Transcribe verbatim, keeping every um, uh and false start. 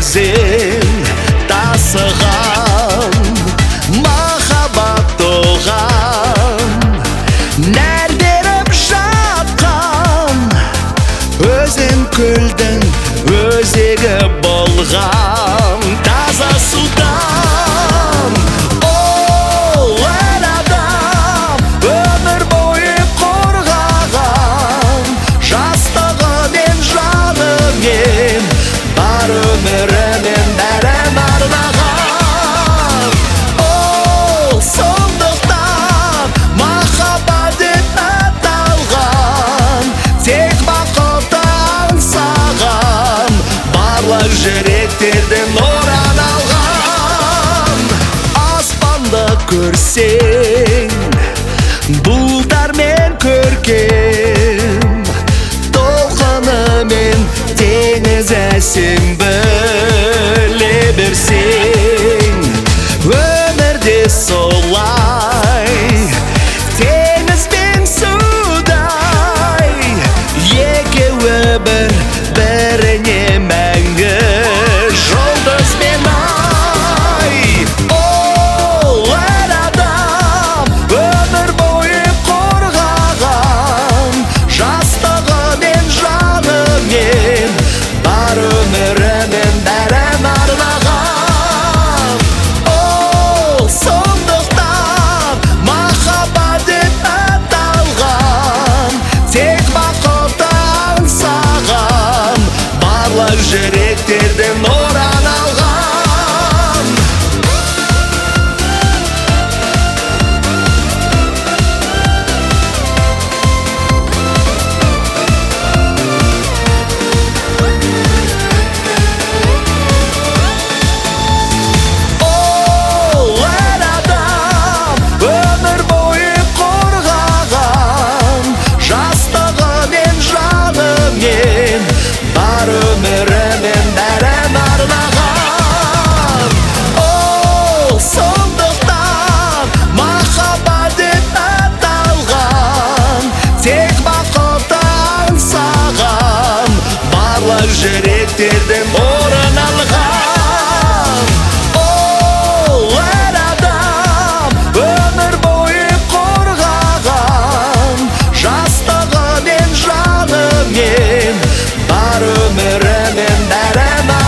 өзен тасыған махаббат тоған нәр беріп жатқан өзен көлдің өзегі болған таза судан ол әр адам өмір бойы қорғаған жастығымен жанымен бар өмірімен бәрін арнаған ол сондықтан махаббат деп аталған тек бақыт аңсаған барлық жүректерден оран алған аспанды көрсең бұлттармен көркем толқынымен теңіз әсем біле берсең өмірде солай теңіз бен судай екеуі бір біріне мәңгі жұлдыз бен ай ол әр адам өмір бойы қорғаған жастығымен жанымен бар өмірімен бәрін арнаған ол сондықтан махаббат деп аталған тек бақыт аңсаған барлық жүректерден оран алған ол әр адам өмір бойы қорғаған жастығымен жанымен бар өмірімен бәрін арнаған ол сондықтан махаббат деп аталған тек бақыт аңсаған барлық жүректерден орын алған ол әр адам өмір бойы қорғаған жастығымен жанымен бар өмірімен бәрін